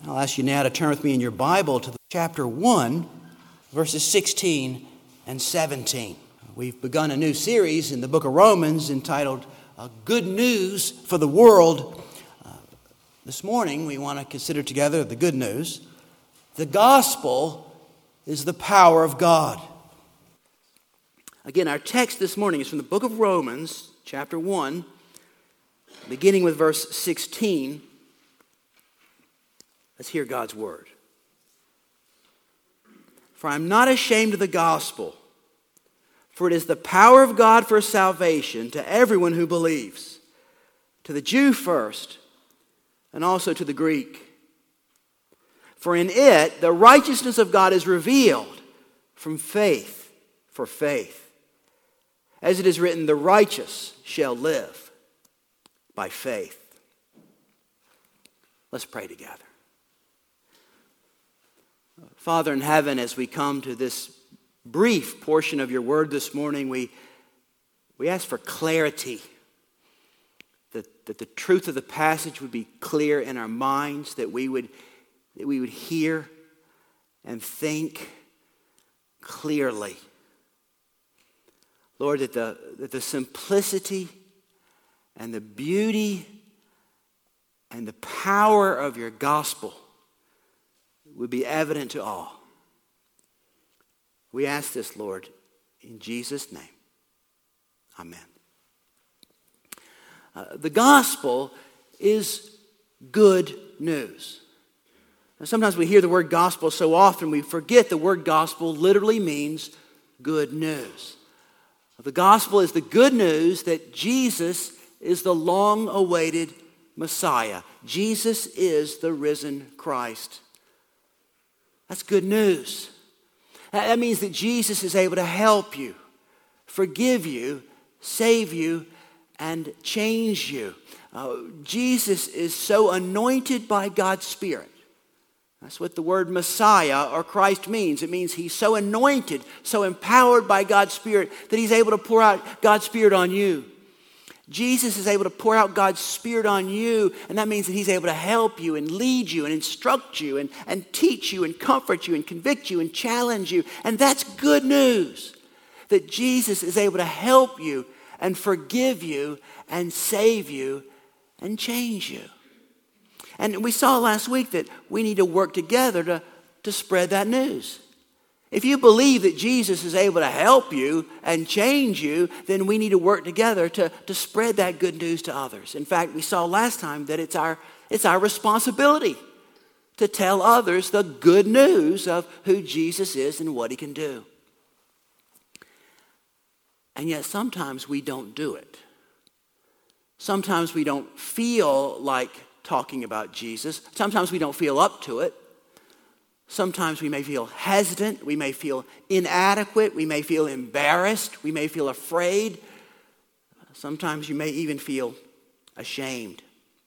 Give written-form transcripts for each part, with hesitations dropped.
I'll ask you now to turn with me in your Bible to chapter 1, verses 16 and 17. We've begun a new series in the book of Romans entitled Good News for the World. This morning we want to consider together the good news. The gospel is the power of God. Again, our text this morning is from the book of Romans, chapter 1, beginning with verse 16. Let's hear God's word. For I'm not ashamed of the gospel, for it is the power of God for salvation to everyone who believes, to the Jew first, and also to the Greek. For in it the righteousness of God is revealed from faith for faith. As it is written, the righteous shall live by faith. Let's pray together. Father in heaven, as we come to this brief portion of your word this morning, we ask for clarity, that the truth of the passage would be clear in our minds, that we would hear and think clearly. Lord, that the simplicity and the beauty and the power of your gospel would be evident to all. We ask this, Lord, in Jesus' name. Amen. The gospel is good news. Now, sometimes we hear the word gospel so often we forget the word gospel literally means good news. The gospel is the good news that Jesus is the long-awaited Messiah. Jesus is the risen Christ. That's good news. That means that Jesus is able to help you, forgive you, save you, and change you. Jesus is so anointed by God's Spirit. That's what the word Messiah or Christ means. It means he's so anointed, so empowered by God's Spirit that he's able to pour out God's Spirit on you. Jesus is able to pour out God's Spirit on you, and that means that he's able to help you and lead you and instruct you and teach you and comfort you and convict you and challenge you. And that's good news, that Jesus is able to help you and forgive you and save you and change you. And we saw last week that we need to work together to spread that news. If you believe that Jesus is able to help you and change you, then we need to work together to spread that good news to others. In fact, we saw last time that it's our responsibility to tell others the good news of who Jesus is and what he can do. And yet sometimes we don't do it. Sometimes we don't feel like talking about Jesus. Sometimes we don't feel up to it. Sometimes we may feel hesitant, we may feel inadequate, we may feel embarrassed, we may feel afraid. Sometimes you may even feel ashamed.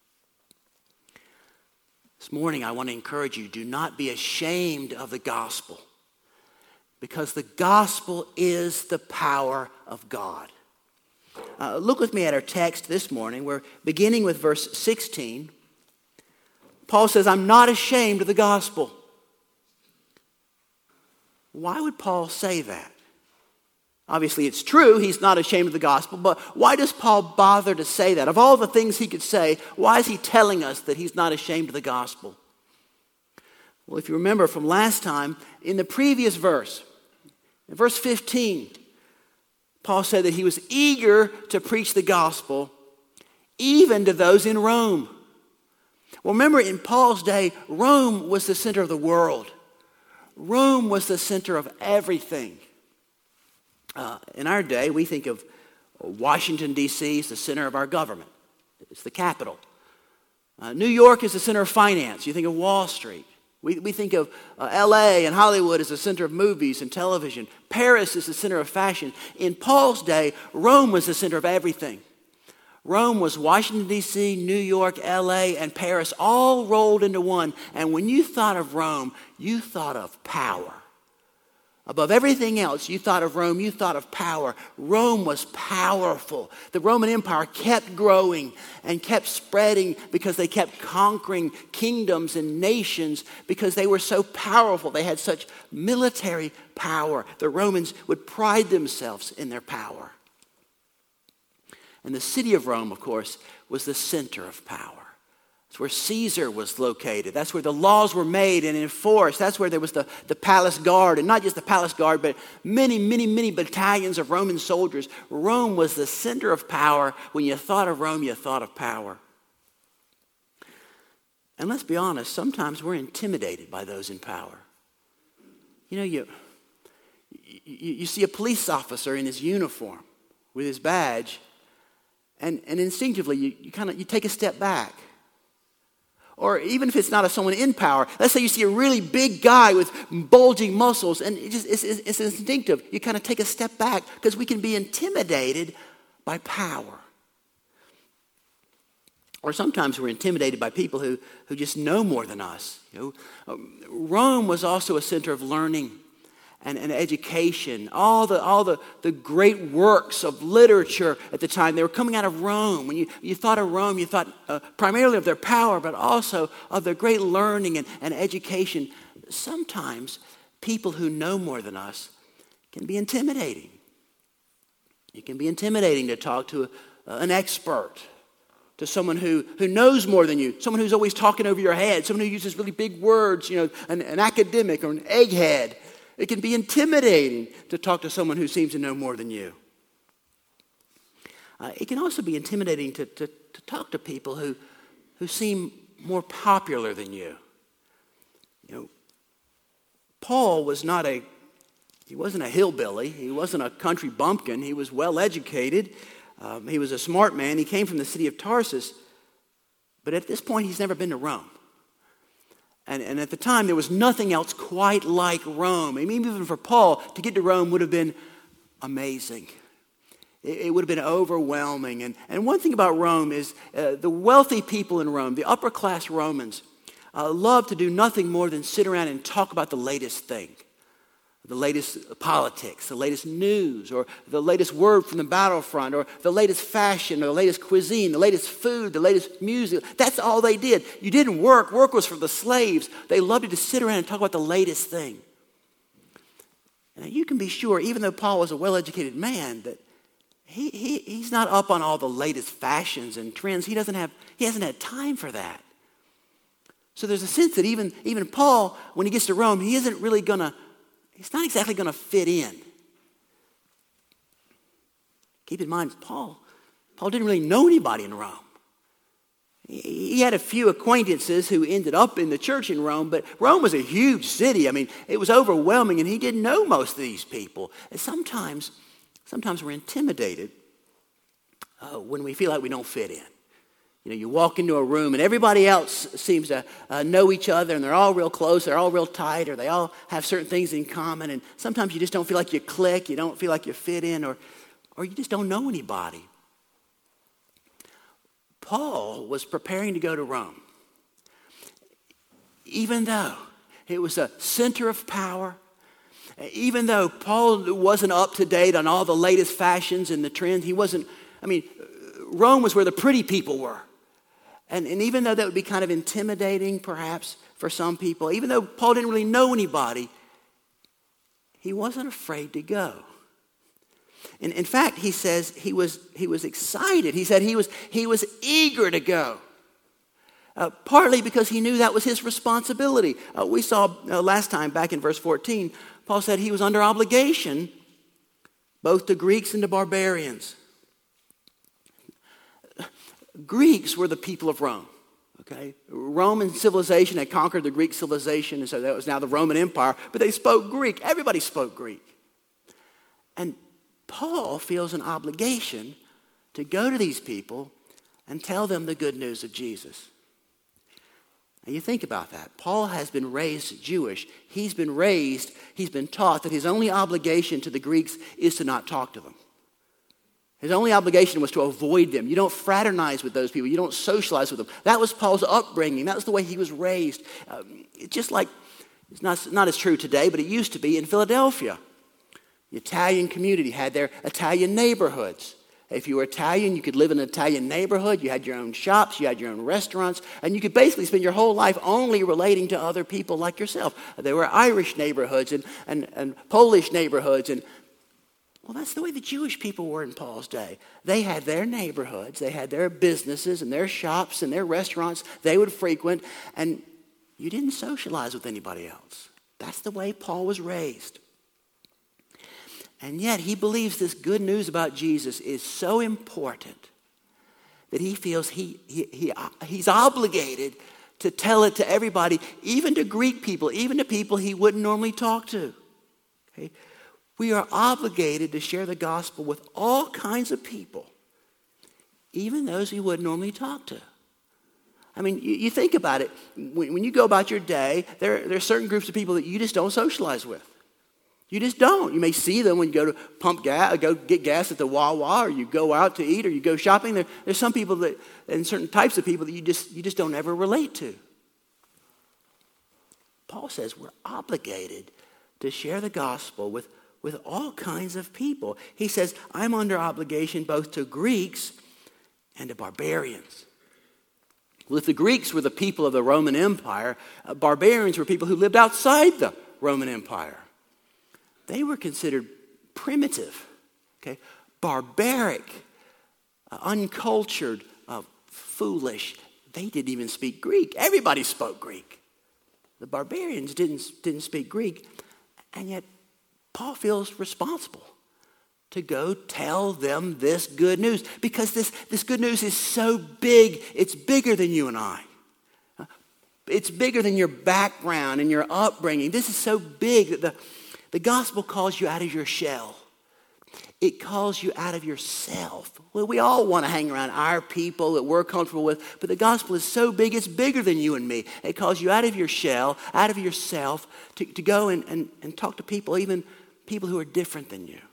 This morning I want to encourage you, do not be ashamed of the gospel, because the gospel is the power of God. Look with me at our text this morning. We're beginning with verse 16. Paul says, I'm not ashamed of the gospel. Why would Paul say that? Obviously, it's true, he's not ashamed of the gospel, but why does Paul bother to say that? Of all the things he could say, why is he telling us that he's not ashamed of the gospel? Well, if you remember from last time, in the previous verse, in verse 15, Paul said that he was eager to preach the gospel even to those in Rome. Well, remember, in Paul's day, Rome was the center of the world. Rome was the center of everything. In our day, we think of Washington, D.C. as the center of our government. It's the capital. New York is the center of finance. You think of Wall Street. We think of L.A. and Hollywood as the center of movies and television. Paris is the center of fashion. In Paul's day, Rome was the center of everything. Rome was Washington, D.C., New York, L.A., and Paris, all rolled into one. And when you thought of Rome, you thought of power. Above everything else, you thought of Rome, you thought of power. Rome was powerful. The Roman Empire kept growing and kept spreading because they kept conquering kingdoms and nations because they were so powerful. They had such military power. The Romans would pride themselves in their power. And the city of Rome, of course, was the center of power. That's where Caesar was located. That's where the laws were made and enforced. That's where there was the palace guard. And not just the palace guard, but many, many, many battalions of Roman soldiers. Rome was the center of power. When you thought of Rome, you thought of power. And let's be honest, sometimes we're intimidated by those in power. You know, you see a police officer in his uniform with his badge, and instinctively you take a step back. Or even if it's not someone in power, let's say you see a really big guy with bulging muscles, and it's instinctive. You kind of take a step back because we can be intimidated by power. Or sometimes we're intimidated by people who just know more than us. You know, Rome was also a center of learning and education. All the great works of literature at the time, they were coming out of Rome. When you thought of Rome, you thought primarily of their power, but also of their great learning and education. Sometimes people who know more than us can be intimidating. It can be intimidating to talk to an expert, to someone who knows more than you, someone who's always talking over your head, someone who uses really big words, you know, an academic or an egghead. It can be intimidating to talk to someone who seems to know more than you. It can also be intimidating to talk to people who seem more popular than you. You know, Paul wasn't a hillbilly. He wasn't a country bumpkin. He was well educated. He was a smart man. He came from the city of Tarsus. But at this point, he's never been to Rome. And at the time, there was nothing else quite like Rome. I mean, even for Paul, to get to Rome would have been amazing. It would have been overwhelming. And one thing about Rome is the wealthy people in Rome, the upper class Romans, love to do nothing more than sit around and talk about the latest thing. The latest politics, the latest news, or the latest word from the battlefront, or the latest fashion, or the latest cuisine, the latest food, the latest music. That's all they did. You didn't work. Work was for the slaves. They loved to sit around and talk about the latest thing. And you can be sure, even though Paul was a well-educated man, that he's not up on all the latest fashions and trends. He hasn't had time for that. So there's a sense that even Paul, when he gets to Rome, he's not exactly going to fit in. Keep in mind, Paul didn't really know anybody in Rome. He had a few acquaintances who ended up in the church in Rome, but Rome was a huge city. I mean, it was overwhelming, and he didn't know most of these people. And sometimes we're intimidated when we feel like we don't fit in. You know, you walk into a room and everybody else seems to know each other, and they're all real close, they're all real tight, or they all have certain things in common, and sometimes you just don't feel like you click, you don't feel like you fit in, or you just don't know anybody. Paul was preparing to go to Rome. Even though it was a center of power, even though Paul wasn't up to date on all the latest fashions and the trends, Rome was where the pretty people were. And even though that would be kind of intimidating, perhaps, for some people, even though Paul didn't really know anybody, he wasn't afraid to go. And in fact, he says he was excited. He said he was eager to go. Partly because he knew that was his responsibility. We saw last time, back in verse 14, Paul said he was under obligation both to Greeks and to barbarians. Greeks were the people of Rome, okay? Roman civilization had conquered the Greek civilization, and so that was now the Roman Empire, but they spoke Greek. Everybody spoke Greek. And Paul feels an obligation to go to these people and tell them the good news of Jesus. And you think about that. Paul has been raised Jewish. He's been taught that his only obligation to the Greeks is to not talk to them. His only obligation was to avoid them. You don't fraternize with those people. You don't socialize with them. That was Paul's upbringing. That was the way he was raised. Just like It's not as true today, but it used to be in Philadelphia. The Italian community had their Italian neighborhoods. If you were Italian, you could live in an Italian neighborhood. You had your own shops, you had your own restaurants, and you could basically spend your whole life only relating to other people like yourself. There were Irish neighborhoods and Polish neighborhoods. Well, that's the way the Jewish people were in Paul's day. They had their neighborhoods, they had their businesses and their shops and their restaurants they would frequent, and you didn't socialize with anybody else. That's the way Paul was raised. And yet he believes this good news about Jesus is so important that he feels he's obligated to tell it to everybody, even to Greek people, even to people he wouldn't normally talk to. Okay? We are obligated to share the gospel with all kinds of people, even those we wouldn't normally talk to. I mean, you think about it. When you go about your day, there are certain groups of people that you just don't socialize with. You just don't. You may see them when you go to pump gas, go get gas at the Wawa, or you go out to eat, or you go shopping. There's some people that, and certain types of people that you just don't ever relate to. Paul says we're obligated to share the gospel with all kinds of people. He says, I'm under obligation both to Greeks and to barbarians. Well, if the Greeks were the people of the Roman Empire, barbarians were people who lived outside the Roman Empire. They were considered primitive, okay, barbaric, uncultured, foolish. They didn't even speak Greek. Everybody spoke Greek. The barbarians didn't speak Greek, and yet Paul feels responsible to go tell them this good news, because this good news is so big, it's bigger than you and I. It's bigger than your background and your upbringing. This is so big that the gospel calls you out of your shell. It calls you out of yourself. Well, we all want to hang around our people that we're comfortable with, but the gospel is so big, it's bigger than you and me. It calls you out of your shell, out of yourself, to go and talk to people, even people who are different than you.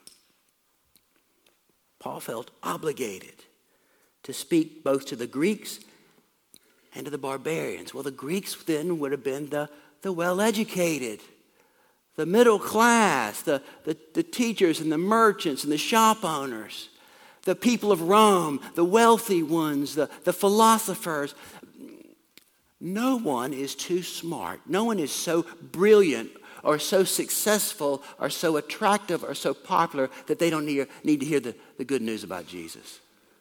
Paul felt obligated to speak both to the Greeks and to the barbarians. Well, the Greeks then would have been the well-educated, the middle class, the teachers and the merchants and the shop owners, the people of Rome, the wealthy ones, the philosophers. No one is too smart. No one is so brilliant or so successful or so attractive or so popular that they don't need to hear the good news about Jesus.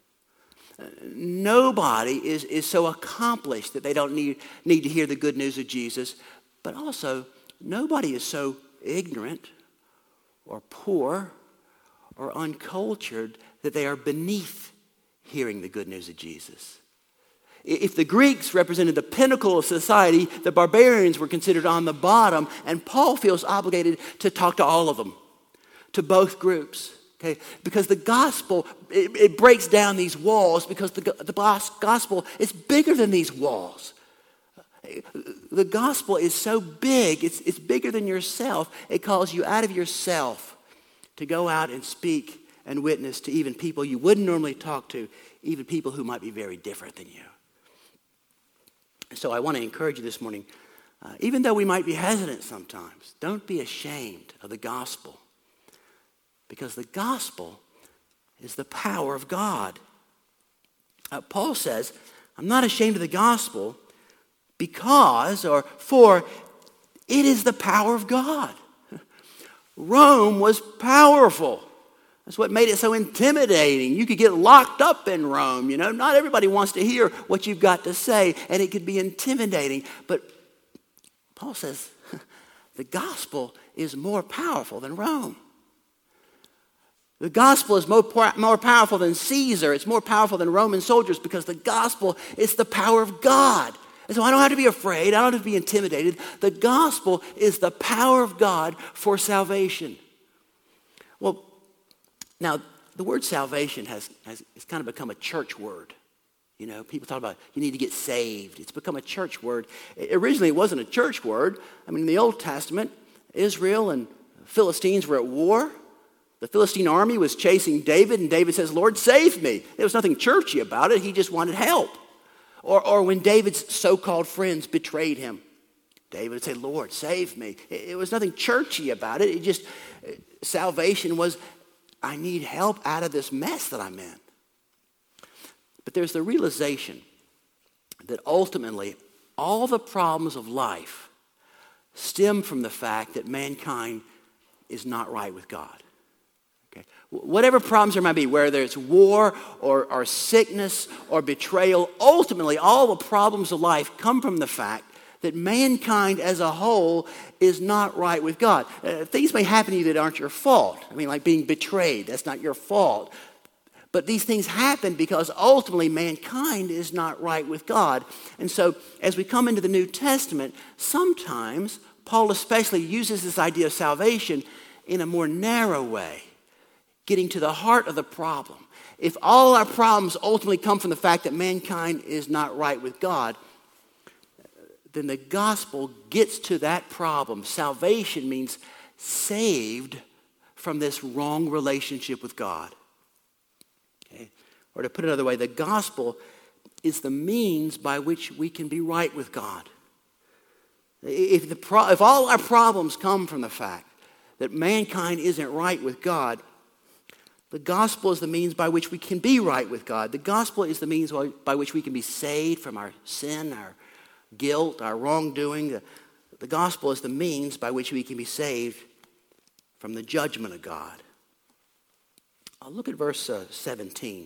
Nobody is so accomplished that they don't need to hear the good news of Jesus. But also, nobody is so ignorant or poor or uncultured that they are beneath hearing the good news of Jesus. If the Greeks represented the pinnacle of society, the barbarians were considered on the bottom, and Paul feels obligated to talk to all of them, to both groups. Okay? Because the gospel, it breaks down these walls, because the gospel is bigger than these walls. The gospel is so big, it's bigger than yourself. It calls you out of yourself to go out and speak and witness to even people you wouldn't normally talk to, even people who might be very different than you. So I want to encourage you this morning, even though we might be hesitant sometimes, don't be ashamed of the gospel, because the gospel is the power of God. Paul says, I'm not ashamed of the gospel because, or for, it is the power of God. Rome was powerful. That's what made it so intimidating. You could get locked up in Rome, you know. Not everybody wants to hear what you've got to say, and it could be intimidating. But Paul says the gospel is more powerful than Rome. The gospel is more powerful than Caesar. It's more powerful than Roman soldiers, because the gospel is the power of God. And so I don't have to be afraid. I don't have to be intimidated. The gospel is the power of God for salvation. Well, now, the word salvation has kind of become a church word. You know, people talk about you need to get saved. It's become a church word. Originally, it wasn't a church word. I mean, in the Old Testament, Israel and Philistines were at war. The Philistine army was chasing David, and David says, Lord, save me. There was nothing churchy about it. He just wanted help. Or when David's so-called friends betrayed him. David would say, Lord, save me. It was nothing churchy about it. It just, salvation was, I need help out of this mess that I'm in. But there's the realization that ultimately all the problems of life stem from the fact that mankind is not right with God. Okay? Whatever problems there might be, whether it's war or sickness or betrayal, ultimately all the problems of life come from the fact that mankind as a whole is not right with God. Things may happen to you that aren't your fault. I mean, like being betrayed, that's not your fault. But these things happen because ultimately mankind is not right with God. And so as we come into the New Testament, sometimes Paul especially uses this idea of salvation in a more narrow way, getting to the heart of the problem. If all our problems ultimately come from the fact that mankind is not right with God, then the gospel gets to that problem. Salvation means saved from this wrong relationship with God. Okay? Or to put it another way, the gospel is the means by which we can be right with God. If all our problems come from the fact that mankind isn't right with God, the gospel is the means by which we can be right with God. The gospel is the means by which we can be saved from our sin, our guilt, our wrongdoing. The gospel is the means by which we can be saved from the judgment of God. I'll look at verse 17.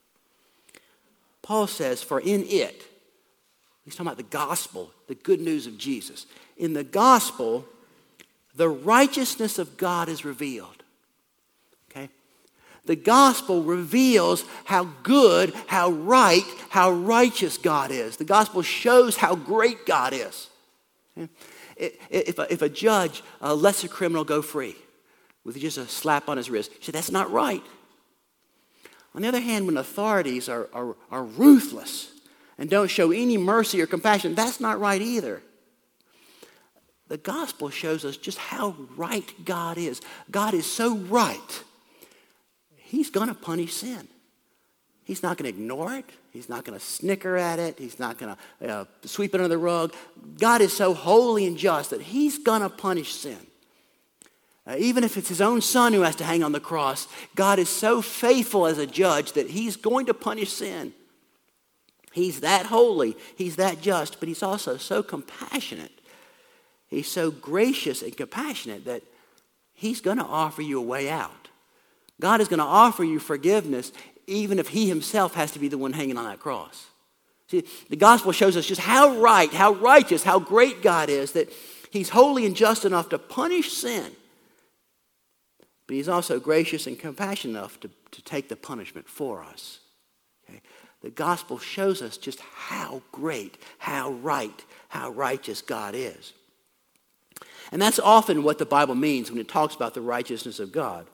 Paul says, for in it, he's talking about the gospel, the good news of Jesus. In the gospel, the righteousness of God is revealed. Okay? The gospel reveals how good, how right, how righteous God is. The gospel shows how great God is. Okay? If a judge lets a criminal go free with just a slap on his wrist, he said, that's not right. On the other hand, when authorities are ruthless and don't show any mercy or compassion, that's not right either. The gospel shows us just how right God is. God is so right. He's going to punish sin. He's not going to ignore it. He's not going to snicker at it. He's not going to sweep it under the rug. God is so holy and just that he's going to punish sin. Even if it's his own son who has to hang on the cross, God is so faithful as a judge that he's going to punish sin. He's that holy. He's that just. But he's also so compassionate. He's so gracious and compassionate that he's going to offer you a way out. God is going to offer you forgiveness even if he himself has to be the one hanging on that cross. See, the gospel shows us just how right, how righteous, how great God is, that he's holy and just enough to punish sin. But he's also gracious and compassionate enough to take the punishment for us. Okay? The gospel shows us just how great, how right, how righteous God is. And that's often what the Bible means when it talks about the righteousness of God.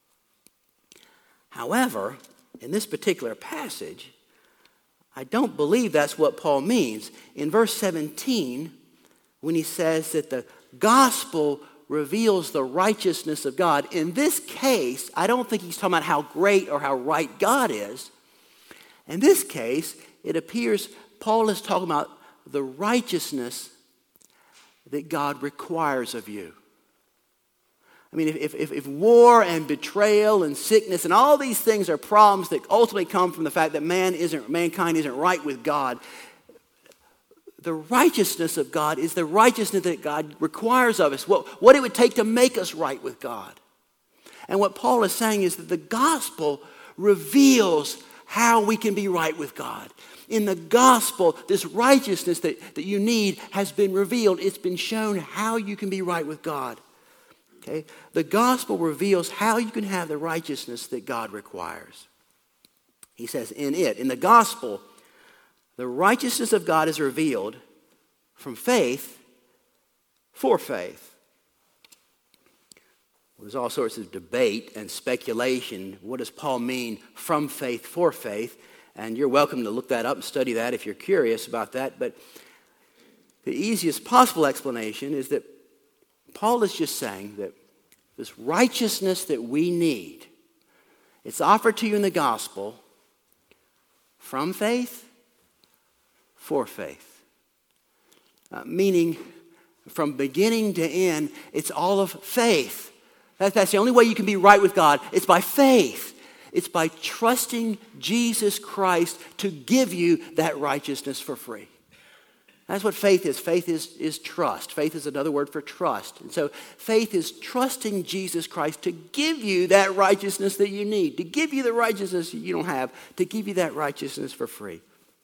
However, in this particular passage, I don't believe that's what Paul means. In verse 17, when he says that the gospel reveals the righteousness of God, in this case, I don't think he's talking about how great or how right God is. In this case, it appears Paul is talking about the righteousness that God requires of you. I mean, if war and betrayal and sickness and all these things are problems that ultimately come from the fact that mankind isn't right with God, the righteousness of God is the righteousness that God requires of us, what it would take to make us right with God. And what Paul is saying is that the gospel reveals how we can be right with God. In the gospel, this righteousness that you need has been revealed. It's been shown how you can be right with God. Okay? The gospel reveals how you can have the righteousness that God requires. He says, in the gospel, the righteousness of God is revealed from faith for faith. Well, there's all sorts of debate and speculation. What does Paul mean from faith for faith? And you're welcome to look that up and study that if you're curious about that. But the easiest possible explanation is that Paul is just saying that this righteousness that we need, it's offered to you in the gospel from faith for faith. Meaning From beginning to end, it's all of faith. That's the only way you can be right with God. It's by faith. It's by trusting Jesus Christ to give you that righteousness for free. That's what faith is. Faith is trust. Faith is another word for trust. And so faith is trusting Jesus Christ to give you that righteousness that you need, to give you the righteousness you don't have, to give you that righteousness for free.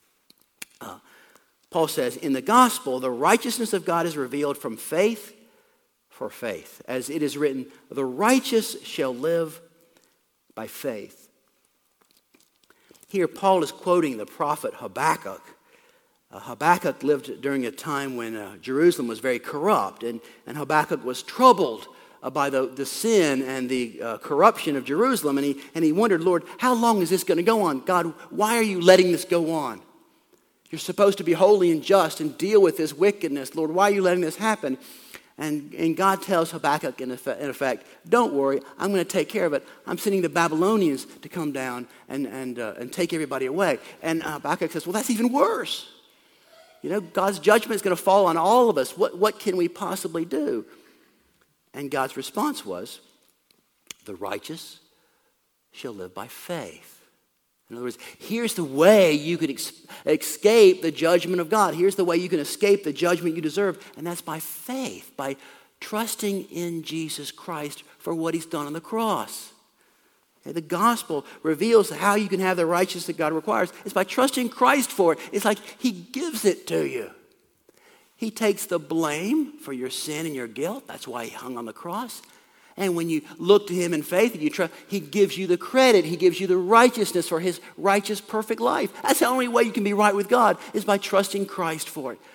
Paul says, in the gospel, the righteousness of God is revealed from faith for faith. As it is written, the righteous shall live by faith. Here, Paul is quoting the prophet Habakkuk. Habakkuk lived during a time when Jerusalem was very corrupt, and Habakkuk was troubled by the sin and the corruption of Jerusalem, and he wondered, Lord, how long is this going to go on? God, why are you letting this go on? You're supposed to be holy and just and deal with this wickedness. Lord, why are you letting this happen? And God tells Habakkuk, in effect, don't worry, I'm going to take care of it. I'm sending the Babylonians to come down and take everybody away. And Habakkuk says, well, that's even worse. You know, God's judgment is going to fall on all of us. What can we possibly do? And God's response was, the righteous shall live by faith. In other words, here's the way you can escape the judgment of God. Here's the way you can escape the judgment you deserve, and that's by faith, by trusting in Jesus Christ for what he's done on the cross. Okay, the gospel reveals how you can have the righteousness that God requires. It's by trusting Christ for it. It's like he gives it to you. He takes the blame for your sin and your guilt. That's why he hung on the cross. And when you look to him in faith and you trust, he gives you the credit. He gives you the righteousness for his righteous, perfect life. That's the only way you can be right with God, is by trusting Christ for it.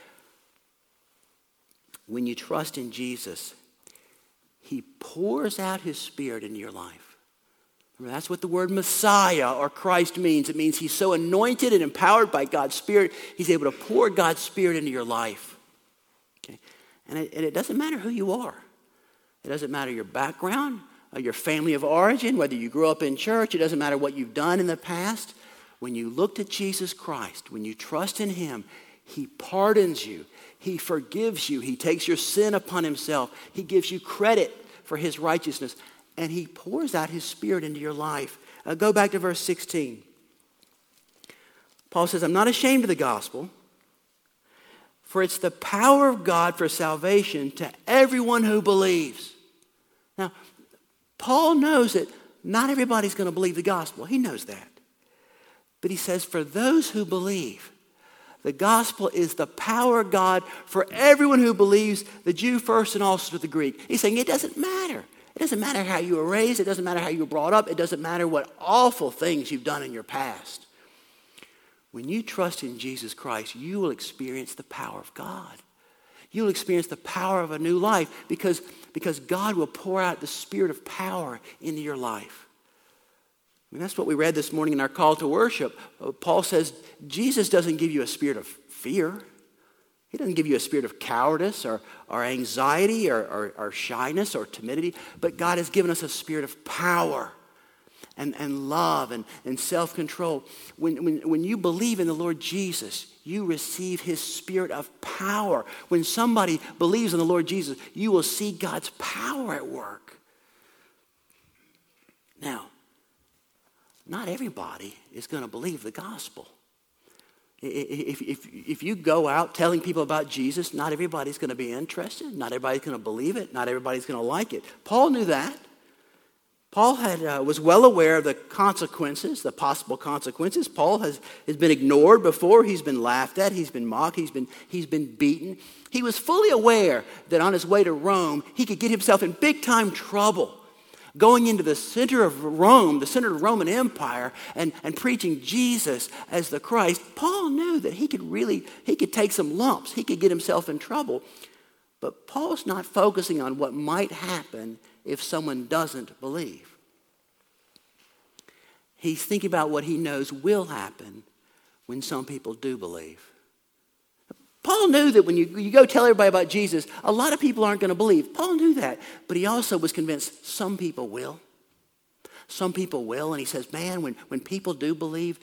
When you trust in Jesus, he pours out his Spirit into your life. Remember, that's what the word Messiah or Christ means. It means he's so anointed and empowered by God's Spirit, he's able to pour God's Spirit into your life. Okay? And it doesn't matter who you are. It doesn't matter your background, your family of origin, whether you grew up in church. It doesn't matter what you've done in the past. When you look to Jesus Christ, when you trust in him, he pardons you. He forgives you. He takes your sin upon himself. He gives you credit for his righteousness. And he pours out his Spirit into your life. Go back to verse 16. Paul says, I'm not ashamed of the gospel, for it's the power of God for salvation to everyone who believes. Now, Paul knows that not everybody's going to believe the gospel. He knows that. But he says, for those who believe, the gospel is the power of God for everyone who believes, the Jew first and also the Greek. He's saying it doesn't matter. It doesn't matter how you were raised. It doesn't matter how you were brought up. It doesn't matter what awful things you've done in your past. When you trust in Jesus Christ, you will experience the power of God. You'll experience the power of a new life because God will pour out the Spirit of power into your life. I mean, that's what we read this morning in our call to worship. Paul says Jesus doesn't give you a spirit of fear. He doesn't give you a spirit of cowardice or anxiety or shyness or timidity. But God has given us a spirit of power and love and self-control. When you believe in the Lord Jesus, you receive his Spirit of power. When somebody believes in the Lord Jesus, you will see God's power at work. Now, not everybody is going to believe the gospel. If you go out telling people about Jesus, not everybody's going to be interested. Not everybody's going to believe it. Not everybody's going to like it. Paul knew that. Paul was well aware of the consequences, the possible consequences. Paul has been ignored before. He's been laughed at. He's been mocked. He's been beaten. He was fully aware that on his way to Rome, he could get himself in big-time trouble. Going into the center of Rome, the center of the Roman Empire, and preaching Jesus as the Christ, Paul knew that he could take some lumps. He could get himself in trouble. But Paul's not focusing on what might happen if someone doesn't believe. He's thinking about what he knows will happen when some people do believe. Paul knew that when you go tell everybody about Jesus, a lot of people aren't going to believe. Paul knew that, but he also was convinced some people will. Some people will, and he says, man, when people do believe,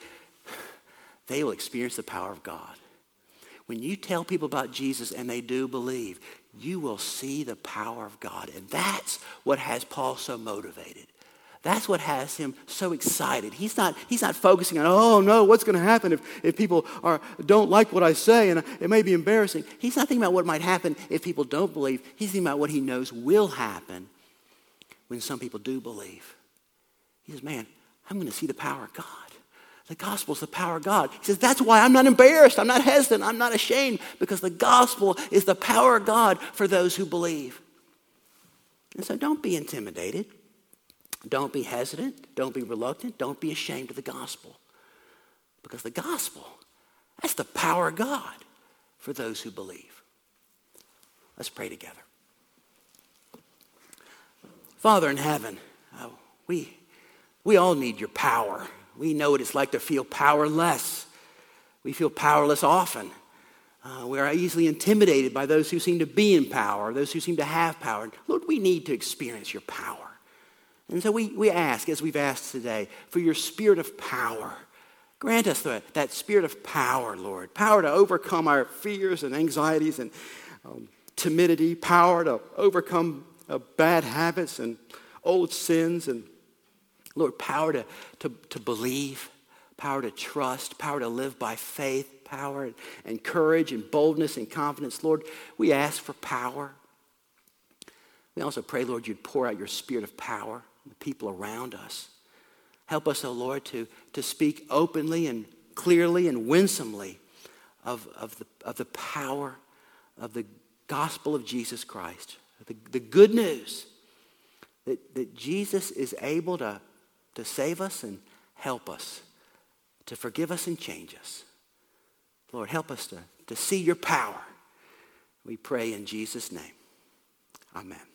they will experience the power of God. When you tell people about Jesus and they do believe, you will see the power of God. And that's what has Paul so motivated. That's what has him so excited. He's not focusing on, oh no, what's going to happen if people don't like what I say and it may be embarrassing. He's not thinking about what might happen if people don't believe. He's thinking about what he knows will happen when some people do believe. He says, man, I'm going to see the power of God. The gospel is the power of God. He says, that's why I'm not embarrassed. I'm not hesitant. I'm not ashamed, because the gospel is the power of God for those who believe. And so don't be intimidated. Don't be hesitant. Don't be reluctant. Don't be ashamed of the gospel. Because the gospel, that's the power of God for those who believe. Let's pray together. Father in heaven, we all need your power. We know what it's like to feel powerless. We feel powerless often. We are easily intimidated by those who seem to be in power, those who seem to have power. Lord, we need to experience your power. And so we ask, as we've asked today, for your spirit of power. Grant us that spirit of power, Lord. Power to overcome our fears and anxieties and timidity. Power to overcome bad habits and old sins. And Lord, power to believe. Power to trust. Power to live by faith. Power and courage and boldness and confidence. Lord, we ask for power. We also pray, Lord, you'd pour out your spirit of power on the people around us. Help us, oh Lord, to speak openly and clearly and winsomely of the power of the gospel of Jesus Christ. The good news that Jesus is able to save us and help us, to forgive us and change us. Lord, help us to see your power. We pray in Jesus' name. Amen.